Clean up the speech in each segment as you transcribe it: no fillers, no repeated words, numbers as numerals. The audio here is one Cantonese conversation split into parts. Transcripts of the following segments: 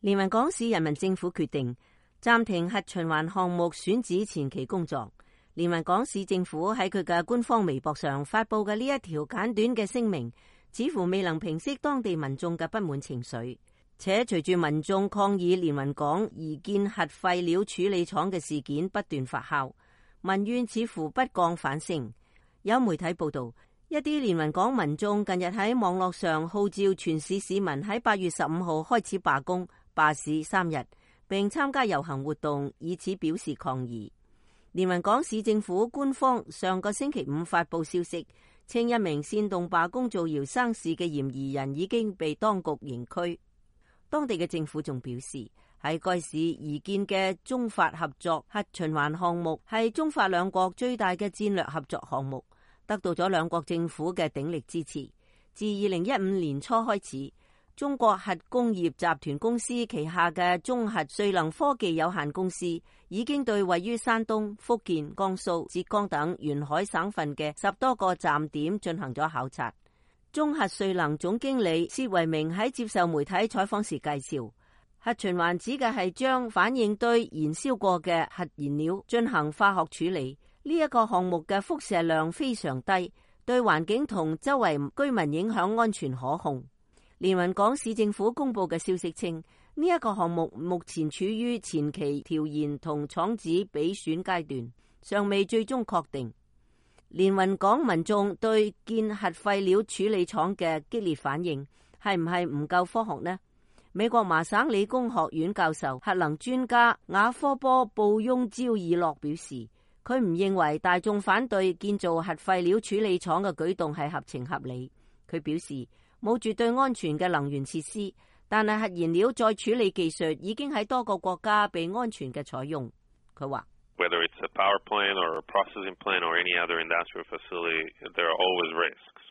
連雲港市人民政府決定暫停核循環項目選址前期工作。連雲港市政府喺佢嘅官方微博上發佈嘅呢一條簡短嘅聲明，似乎未能平息當地民眾嘅不滿情緒，且隨住民眾抗議連雲港擬建核廢料處理廠嘅事件不斷發酵，民怨似乎不降反升。有媒體報道，一啲連雲港民眾近日喺網絡上號召全市市民喺8月15號開始罷工、罷市3日，並參加遊行活動，以此表示抗議。連雲港市政府官方上個星期五發佈消息，稱一名煽動罷工造謠生事嘅嫌疑人已經被當局刑拘。當地嘅政府仲表示，喺該市擬建嘅中法合作核循環項目係中法兩國最大嘅戰略合作項目，得到咗兩國政府嘅鼎力支持。自2015年初開始，中國核工業集團公司旗下嘅中核瑞能科技有限公司已經對位於山東、福建、江蘇、浙江等沿海省份嘅10多個站點進行咗考察。中核瑞能總經理薛維明喺接受媒體採訪時介紹，核循環指嘅係將反應堆燃燒過嘅核燃料進行化學處理，呢一個項目嘅輻射量非常低，對環境同周圍居民影響安全可控。連雲港市政府公布嘅消息稱，呢一個項目目前處於前期調研同廠址比選階段，尚未最終確定。連雲港民眾對建核廢料處理廠嘅激烈反應係唔係唔夠科學呢？美國麻省理工學院教授、核能專家雅科波布翁焦爾諾表示，佢唔認為大眾反對建造核廢料處理廠嘅舉動係合情合理。佢表示，冇絕對安全嘅能源設施，但係核燃料再處理技術已經喺多個國家被安全嘅採用。佢話 ，Whether it's a power plant or a processing plant or any other industrial facility, there are always risks,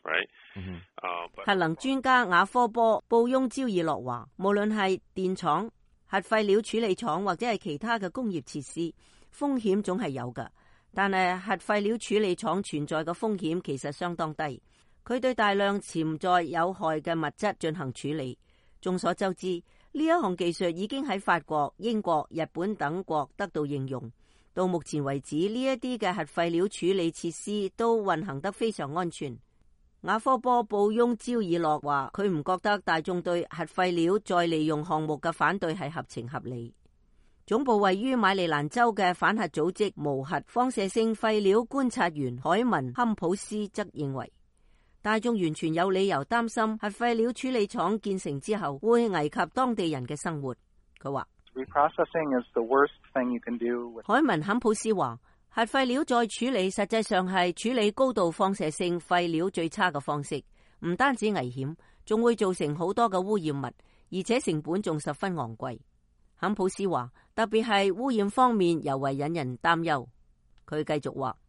right? 核能專家雅科波布翁焦爾諾話，無論係電廠、核廢料處理廠或者係其他嘅工業設施，風險總係有㗎。但係核廢料處理廠存在嘅風險其實相當低。佢對大量潛在有害嘅物質進行處理。眾所周知，呢一項技術已經喺法國、英國、日本等國得到應用。到目前為止，呢一啲嘅核廢料處理設施都運行得非常安全。雅科波布翁焦爾諾話，佢唔覺得大眾對核廢料再利用項目嘅反對係合情合理。總部位於馬里蘭州嘅反核組織無核放射性廢料觀察員海文坎普斯則認為，大眾完全有理由擔心核廢料處理廠建成之後會危及當地人嘅生活。佢話，海文坎普斯話，核廢料再處理實際上係處理高度放射性廢料最差嘅方式，唔單止危險，仲會造成好多嘅污染物，而且成本仲十分昂貴。坎普斯話，特別係污染方面尤為引人擔憂。佢繼續話，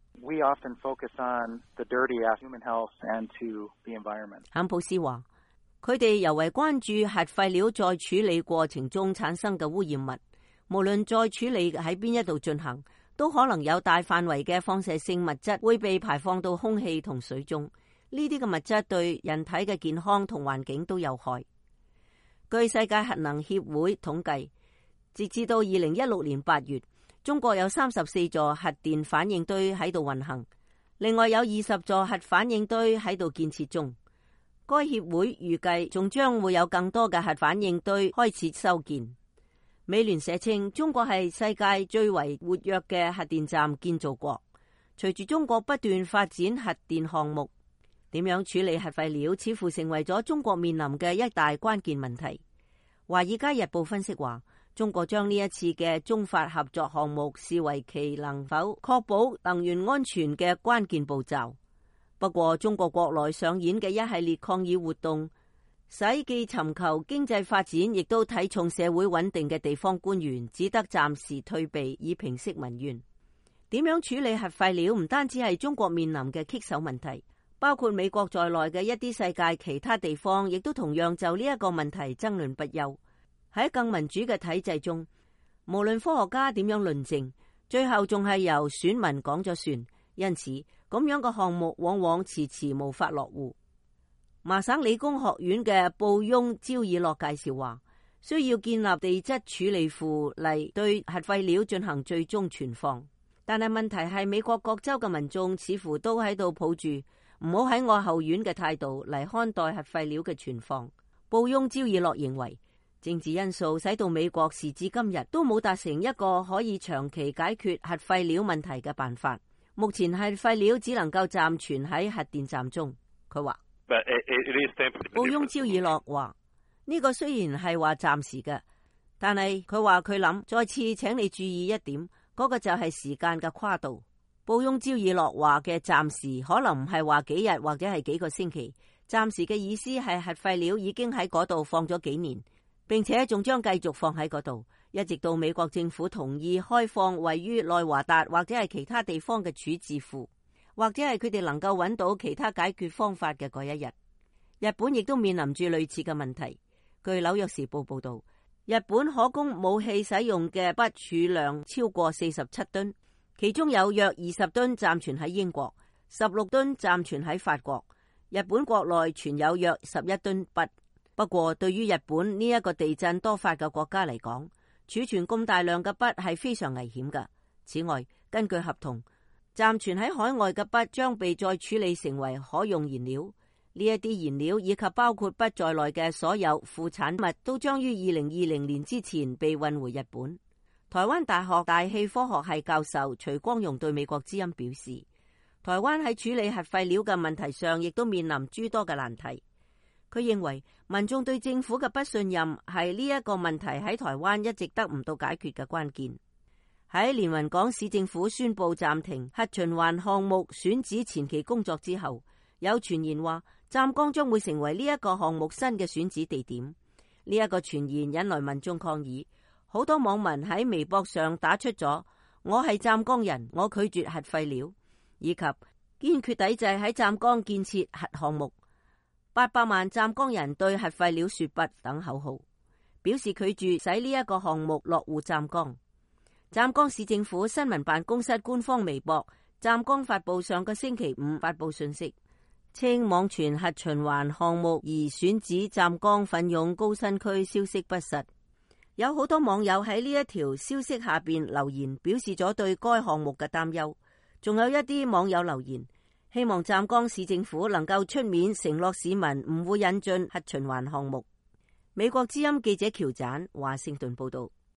坎普斯話，佢哋尤為關注核廢料再處理過程中產生嘅污染物，無論再處理喺邊一度進行，都可能有大範圍嘅放射性物質會被排放到空氣同水中。呢啲嘅物質對人體嘅健康同環境都有害。據世界核能協會統計，截至到2016年8月，中國有34座核電反應堆喺度運行，另外有20座核反應堆喺度建設中。該協會預計仲將會有更多嘅核反應堆開始修建。美聯社稱，中國係世界最為活躍嘅核電站建造國。隨住中國不斷發展核電項目，點樣處理核廢料似乎成為咗中國面臨嘅一大關鍵問題。華爾街日報分析話，中國將呢一次嘅中法合作項目視為其能否確保能源安全嘅關鍵步驟。不過，中國國內上演嘅一系列抗議活動，使既尋求經濟發展，亦都睇重社會穩定嘅地方官員只得暫時退避，以平息民怨。點樣處理核廢料唔單止係中國面臨嘅棘手問題，包括美國在內嘅一啲世界其他地方，亦都同樣就呢一個問題爭論不休。喺更民主嘅體制中，無論科學家點樣論證，最後仲係由選民講咗算。因此，咁樣嘅項目往往遲遲無法落戶。麻省理工學院嘅布翁焦爾諾介紹話， 需要建立地質處理庫嚟對核廢料進行最終存放。但係問題係美國各州嘅民眾似乎都喺度抱住唔好喺我後院嘅態度嚟看待核廢料嘅存放。布翁焦爾諾認為，政治因素使到美國時至今日都冇達成一個可以長期解決核廢料問題嘅辦法。目前核廢料只能夠暫存喺核電站中。佢話，布翁焦爾諾話呢個雖然係話暫時嘅，但係佢話佢諗再次請你注意一點，嗰個就係時間嘅跨度。布翁焦爾諾話嘅暫時可能唔係話幾日或者係幾個星期，暫時嘅意思係核廢料已經喺嗰度放咗幾年，並且仲將繼續放喺嗰度，一直到美國政府同意開放位於內華達或者係其他地方嘅處置庫，或者係佢哋能夠揾到其他解決方法嘅嗰一日。日本亦都面臨住類似嘅問題。據紐約時報報道，日本可供武器使用嘅鈈儲量超過47噸，其中有約20噸暫存喺英國，16噸暫存喺法國。日本國內存有約11噸鈈。不過對於日本呢一個地震多發嘅國家嚟講，儲存咁大量嘅鈈係非常危險㗎。此外，根據合同，暫存喺海外嘅鈈將被再處理成為可用燃料。呢一啲燃料以及包括鈈在內嘅所有副產物都將於2020年之前被運回日本。台灣大學大氣科學系教授徐光榮對美國之音表示，台灣喺處理核廢料嘅問題上亦都面臨諸多嘅難題。佢認為民眾對政府嘅不信任係呢一個問題喺台灣一直得唔到解決嘅關鍵。喺連雲港市政府宣布暫停核循環項目選址前期工作之後，有傳言話湛江將會成為呢一個項目新嘅選址地點。呢一個傳言引來民眾抗議，好多網民喺微博上打出咗我係湛江人，我拒絕核廢料，以及堅決抵制喺湛江建設核項目，800萬湛江人對核廢料說不等口號，表示拒絕使呢一個項目落戶湛江。湛江市政府新聞辦公室官方微博湛江發布上個星期五發布信息，稱網傳核循環項目而選址湛江奮勇高新區消息不實。有好多網友喺呢一條消息下邊留言，表示咗對該項目嘅擔憂。仲有一啲網友留言，希望湛江市政府能夠出面承諾市民唔會引進核循環項目。美國之音記者喬盞華盛頓報道。